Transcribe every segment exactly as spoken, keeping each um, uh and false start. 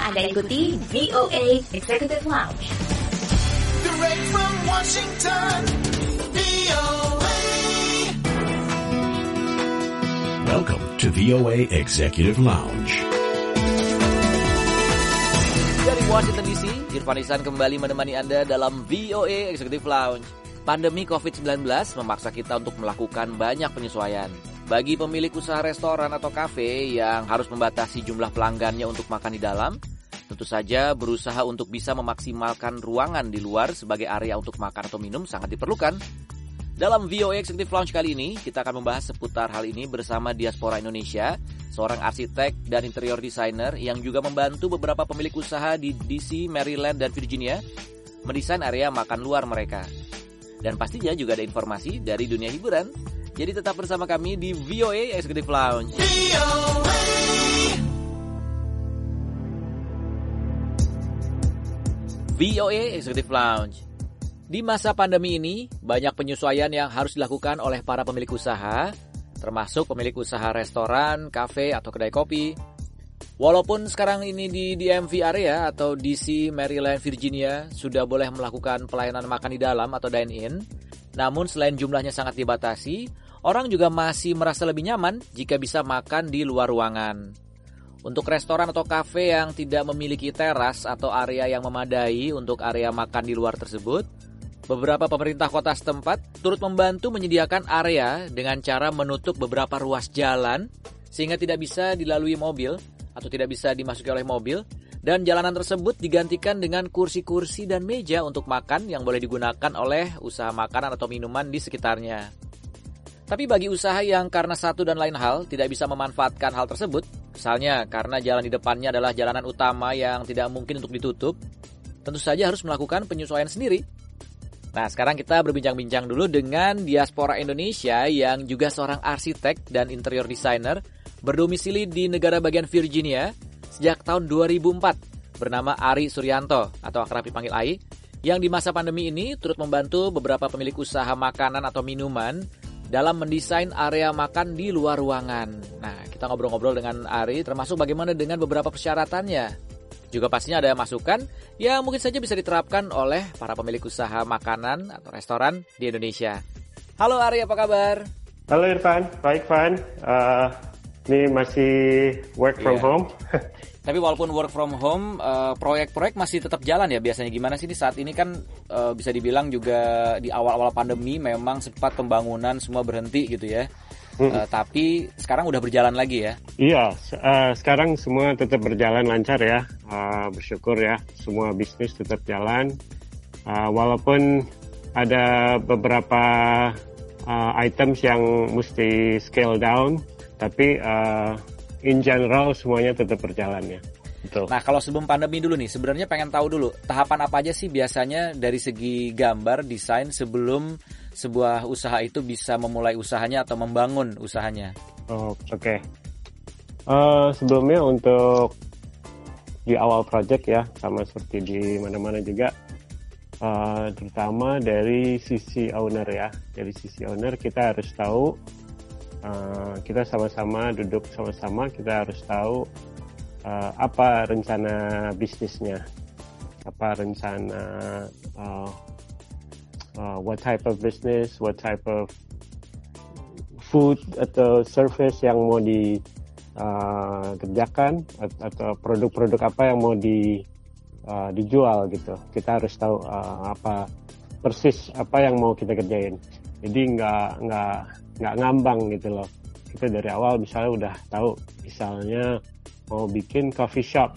Anda ikuti V O A Executive Lounge. Direct from Washington, V O A. Welcome to V O A Executive Lounge. Dari Washington D C, Irfan Ihsan kembali menemani Anda dalam V O A Executive Lounge. Pandemi covid sembilan belas memaksa kita untuk melakukan banyak penyesuaian. Bagi pemilik usaha restoran atau kafe yang harus membatasi jumlah pelanggannya untuk makan di dalam, tentu saja berusaha untuk bisa memaksimalkan ruangan di luar sebagai area untuk makan atau minum sangat diperlukan. Dalam V O A Executive Lounge kali ini, kita akan membahas seputar hal ini bersama Diaspora Indonesia, seorang arsitek dan interior designer yang juga membantu beberapa pemilik usaha di D C, Maryland, dan Virginia mendesain area makan luar mereka. Dan pastinya juga ada informasi dari dunia hiburan. Jadi tetap bersama kami di V O A Executive Lounge. V O A. V O A Executive Lounge. Di masa pandemi ini, banyak penyesuaian yang harus dilakukan oleh para pemilik usaha, termasuk pemilik usaha restoran, kafe, atau kedai kopi. Walaupun sekarang ini di D M V area atau D C, Maryland, Virginia sudah boleh melakukan pelayanan makan di dalam atau dine-in, namun selain jumlahnya sangat dibatasi, orang juga masih merasa lebih nyaman jika bisa makan di luar ruangan. Untuk restoran atau kafe yang tidak memiliki teras atau area yang memadai untuk area makan di luar tersebut, beberapa pemerintah kota setempat turut membantu menyediakan area dengan cara menutup beberapa ruas jalan sehingga tidak bisa dilalui mobil atau tidak bisa dimasuki oleh mobil, dan jalanan tersebut digantikan dengan kursi-kursi dan meja untuk makan yang boleh digunakan oleh usaha makanan atau minuman di sekitarnya. Tapi bagi usaha yang karena satu dan lain hal tidak bisa memanfaatkan hal tersebut, misalnya karena jalan di depannya adalah jalanan utama yang tidak mungkin untuk ditutup, tentu saja harus melakukan penyesuaian sendiri. Nah, sekarang kita berbincang-bincang dulu dengan Diaspora Indonesia yang juga seorang arsitek dan interior designer berdomisili di negara bagian Virginia sejak tahun dua ribu empat, bernama Ari Suryanto atau akrab dipanggil Ai, yang di masa pandemi ini turut membantu beberapa pemilik usaha makanan atau minuman dalam mendesain area makan di luar ruangan. Nah, kita ngobrol-ngobrol dengan Ari termasuk bagaimana dengan beberapa persyaratannya. Juga pastinya ada masukan yang mungkin saja bisa diterapkan oleh para pemilik usaha makanan atau restoran di Indonesia. Halo Ari, apa kabar? Halo Irfan, baik Van. Uh, ini masih work from Iya. home. Tapi walaupun work from home, uh, proyek-proyek masih tetap jalan ya biasanya. Gimana sih ini saat ini kan uh, bisa dibilang juga di awal-awal pandemi memang sempat pembangunan semua berhenti gitu ya. Hmm. Uh, tapi sekarang udah berjalan lagi ya? Iya, uh, sekarang semua tetap berjalan lancar ya. Uh, bersyukur ya, semua bisnis tetap jalan. Uh, walaupun ada beberapa uh, items yang mesti scale down, tapi uh, in general semuanya tetap berjalan ya. Betul. Nah, kalau sebelum pandemi dulu nih, sebenarnya pengen tahu dulu tahapan apa aja sih biasanya dari segi gambar, desain sebelum sebuah usaha itu bisa memulai usahanya atau membangun usahanya. Oh, oke. Okay. Uh, sebelumnya untuk di awal project ya, sama seperti di mana-mana juga, uh, terutama dari sisi owner ya. Dari sisi owner kita harus tahu, uh, kita sama-sama duduk sama-sama, kita harus tahu uh, apa rencana bisnisnya, apa rencana uh, uh, what type of business, what type of food atau service yang mau di Uh, kerjakan atau produk-produk apa yang mau di uh, dijual gitu. Kita harus tahu uh, apa persis apa yang mau kita kerjain. Jadi nggak nggak nggak ngambang gitu loh. Kita dari awal misalnya udah tahu, misalnya mau bikin coffee shop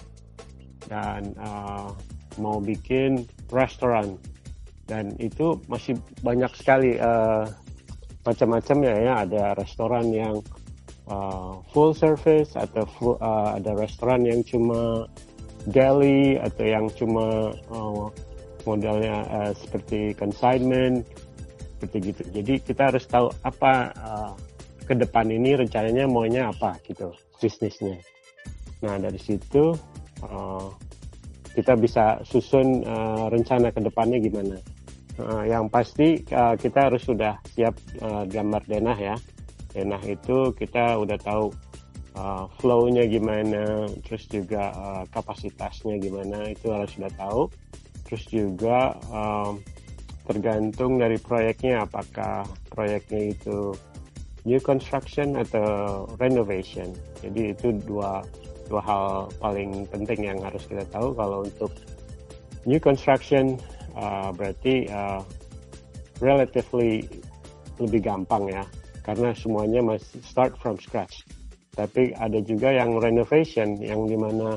dan uh, mau bikin restoran, dan itu masih banyak sekali uh, macam-macamnya ya. Ada restoran yang Uh, full service atau full, uh, ada restoran yang cuma deli atau yang cuma uh, modelnya uh, seperti consignment seperti gitu. Jadi kita harus tahu apa uh, ke depan ini rencananya maunya apa gitu bisnisnya. Nah dari situ uh, kita bisa susun uh, rencana ke depannya gimana. Uh, yang pasti uh, kita harus sudah siap uh, gambar denah ya. Denah itu kita udah tahu uh, flow-nya gimana, terus juga uh, kapasitasnya gimana, itu harus sudah tahu. Terus juga um, tergantung dari proyeknya, apakah proyeknya itu new construction atau renovation. Jadi itu dua dua hal paling penting yang harus kita tahu. Kalau untuk new construction uh, berarti uh, relatively lebih gampang ya, karena semuanya masih start from scratch. Tapi ada juga yang renovation, yang dimana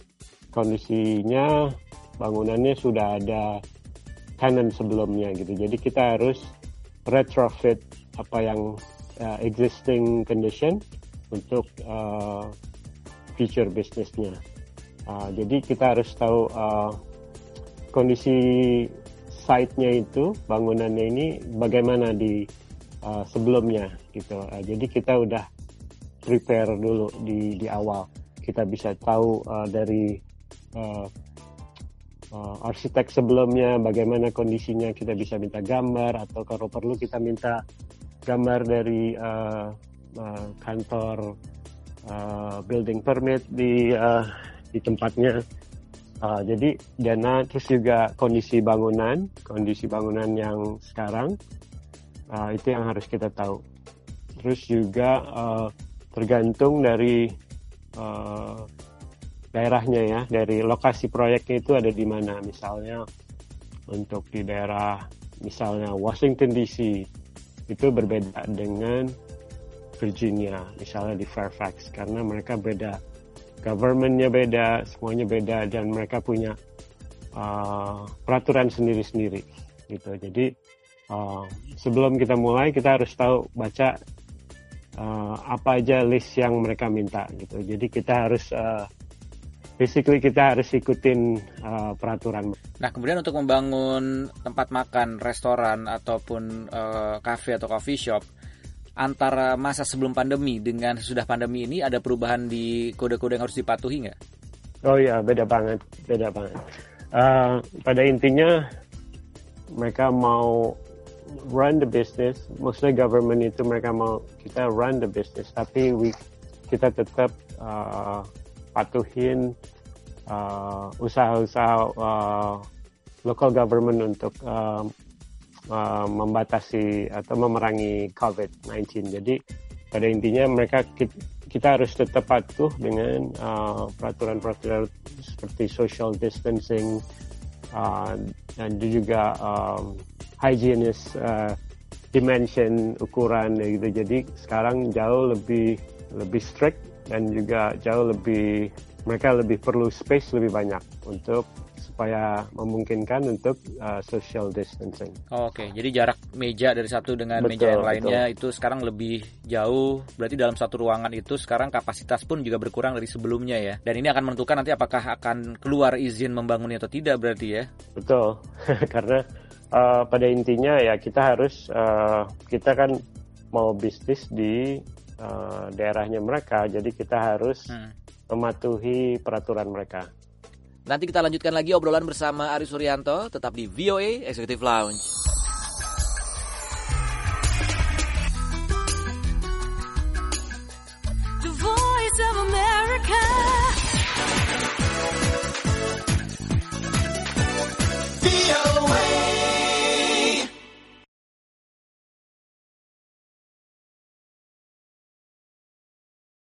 kondisinya bangunannya sudah ada tenant sebelumnya gitu. Jadi kita harus retrofit apa yang uh, existing condition untuk uh, future bisnisnya. Uh, jadi kita harus tahu uh, kondisi site-nya itu, bangunannya ini bagaimana di uh, sebelumnya gitu. Uh, jadi kita udah prepare dulu di di awal. Kita bisa tahu uh, dari uh, uh, arsitek sebelumnya bagaimana kondisinya, kita bisa minta gambar, atau kalau perlu kita minta gambar dari uh, uh, kantor uh, building permit di uh, di tempatnya. Uh, jadi dana, terus juga kondisi bangunan, kondisi bangunan yang sekarang uh, itu yang harus kita tahu. Terus juga uh, tergantung dari uh, daerahnya ya, dari lokasi proyeknya itu ada di mana. Misalnya untuk di daerah misalnya Washington D C itu berbeda dengan Virginia, misalnya di Fairfax, karena mereka beda, government-nya beda, semuanya beda, dan mereka punya uh, peraturan sendiri-sendiri gitu. Jadi uh, sebelum kita mulai kita harus tahu, baca uh, apa aja list yang mereka minta gitu. Jadi kita harus uh, basically kita harus ikutin uh, peraturan. Nah, kemudian untuk membangun tempat makan, restoran ataupun uh, cafe atau coffee shop, antara masa sebelum pandemi dengan sesudah pandemi ini ada perubahan di kode-kode yang harus dipatuhi nggak? Oh iya, beda banget, beda banget. Uh, pada intinya mereka mau run the business, maksudnya government itu mereka mau kita run the business, tapi we, kita tetap uh, patuhin uh, usaha-usaha uh, local government untuk uh, Uh, membatasi atau memerangi covid sembilan belas. Jadi pada intinya mereka kita, kita harus tetap patuh dengan uh, peraturan-peraturan seperti social distancing uh, dan juga um, hygienist uh, dimension, ukuran gitu. Jadi sekarang jauh lebih lebih strict, dan juga jauh lebih, mereka lebih perlu space lebih banyak untuk supaya memungkinkan untuk uh, social distancing. Oh, Oke, okay. Jadi jarak meja dari satu dengan Betul, meja yang lainnya betul. itu sekarang lebih jauh. Berarti dalam satu ruangan itu sekarang kapasitas pun juga berkurang dari sebelumnya ya. Dan ini akan menentukan nanti apakah akan keluar izin membangunnya atau tidak berarti ya. Betul, karena uh, pada intinya ya kita harus, uh, kita kan mau bisnis di uh, daerahnya mereka, jadi kita harus hmm. mematuhi peraturan mereka. Nanti kita lanjutkan lagi obrolan bersama Arie Suryanto, tetap di V O A Executive Lounge. The Voice of America.